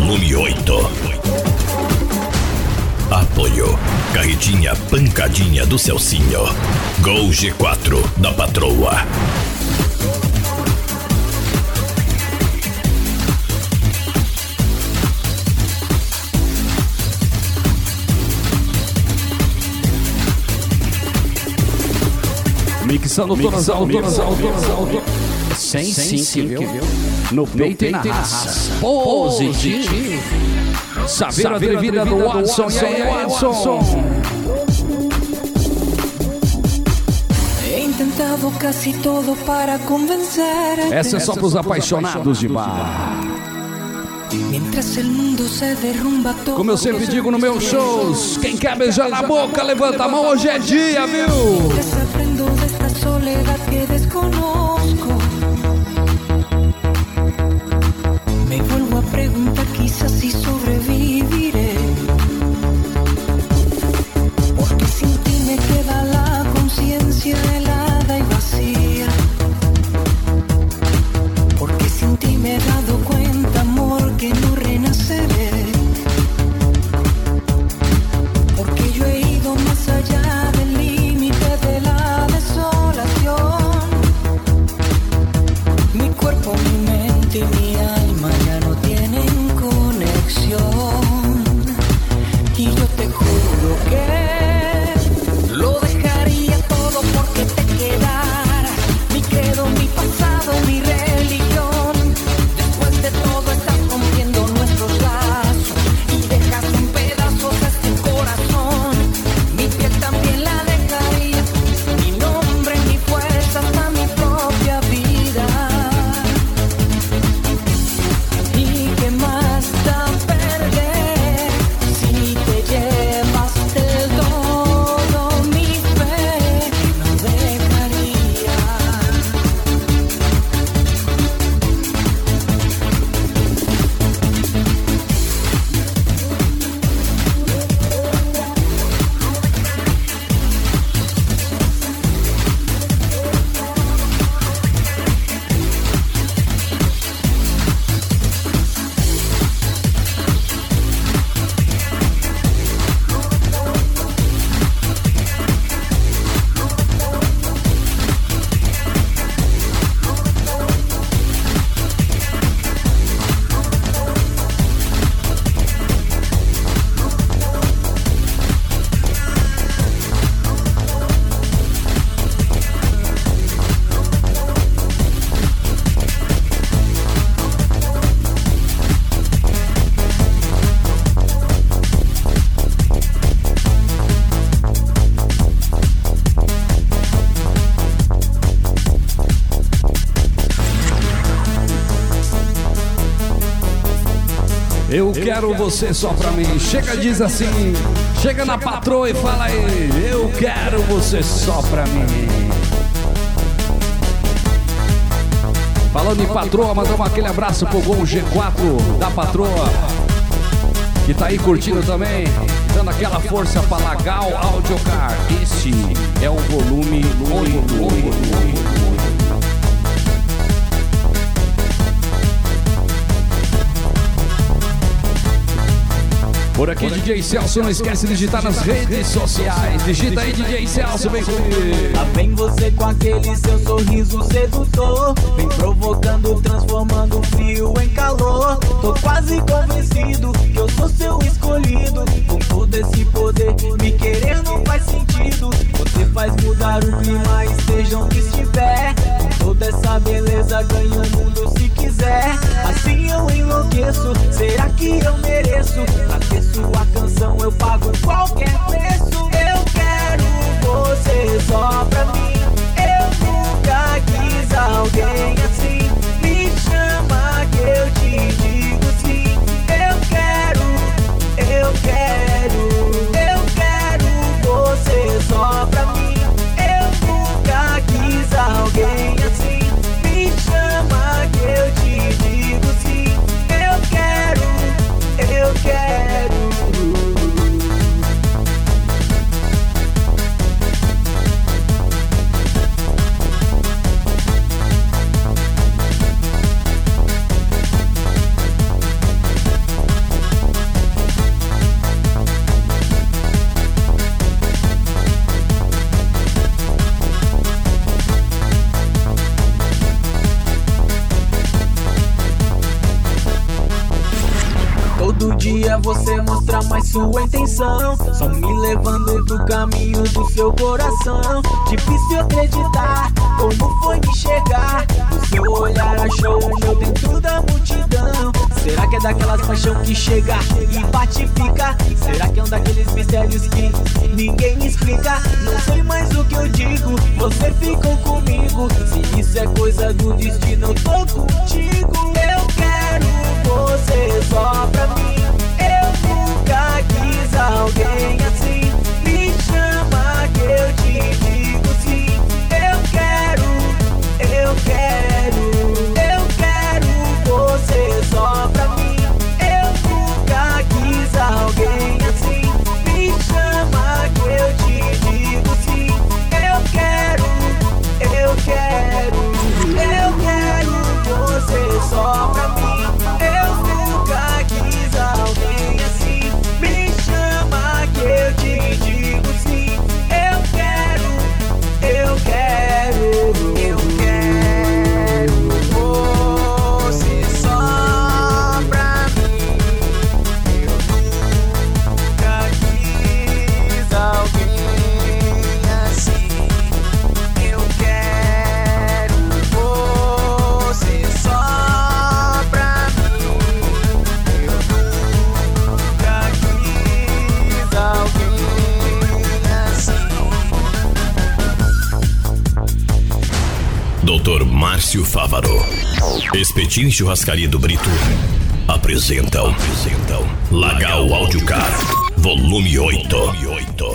volume 8. Apoio Carretinha Pancadinha do Celcinho. Gol G4 da Patroa. Mixando todas as sem viu? No peito e na raça. Positivo. Saber a vida do Watson. E aí, Watson? He intentado casi todo para convencerte. Essa é só pros apaixonados de bar. Como eu sempre digo nos meus shows, quem quer beijar na boca, levanta a mão, hoje é dia, viu? Me vuelvo a preguntar quizás si sobreviviré, porque sin ti me queda la conciencia helada y vacía, porque sin ti me he dado cuenta, amor, que no renaceré, porque yo he ido más allá del límite de la desolación. Mi cuerpo, mi mente y mi alma ya no tienen conexión, y yo te juro que lo dejaría todo porque te quedara mi credo, mi pasado, mi religión. Después de todo estás rompiendo nuestros lazos y dejas en pedazos este corazón. Mi piel también la dejaría, mi nombre, mi fuerza, hasta mi propia vida. ¿Y qué más da perder si te llevas del todo mi fe? No dejaría. Eu quero você só pra mim. Chega, diz assim. Chega na patroa e fala aí. Eu quero você só pra mim. Falando em patroa, mandamos aquele abraço pro Gol G4 da patroa, que tá aí curtindo também, dando aquela força pra Lagal Audiocar. Esse é o volume 8. Por aqui, DJ Celso, não esquece de digitar nas redes sociais. Digita aí, DJ Celso, vem comigo. Lá vem você com aquele seu sorriso sedutor, vem provocando, transformando o frio em calor. Tô quase convencido que eu sou seu escolhido. Com todo esse poder, me querer não faz sentido. Você faz mudar o clima, esteja onde estiver. Com toda essa beleza, ganho o mundo se quiser. Assim eu enlouqueço, será que eu mereço? Pra ter sua canção eu pago qualquer preço. Eu quero você só pra mim. Eu nunca quis alguém assim. Me chama que eu te digo sim. Eu quero você só pra mim. Eu nunca quis alguém assim. Me chama Todo dia você mostra mais sua intenção, só me levando do caminho do seu coração. Difícil acreditar como foi me chegar, o seu olhar achou o meu dentro da multidão. Será que é daquelas paixão que chega e bate e fica? Será que é um daqueles mistérios que ninguém me explica? Não sei mais o que eu digo, você ficou comigo. Se isso é coisa do destino, eu tô contigo. Eu quero você só pra mim, eu nunca quis alguém assim. Me chama que eu te digo sim. Eu quero você só pra mim. Eu nunca quis alguém assim. Me chama que eu te digo sim. Eu quero você só pra mim. Eu nunca quis alguém assim. Me chama que eu te digo sim. Eu quero você só pra mim. Eu nunca quis alguém assim. Eu quero você só pra mim. Eu nunca quis alguém assim. Dr. Márcio Fávaro, Espetinho e Churrascaria do Brito apresentam Lagal Audiocar, volume 8.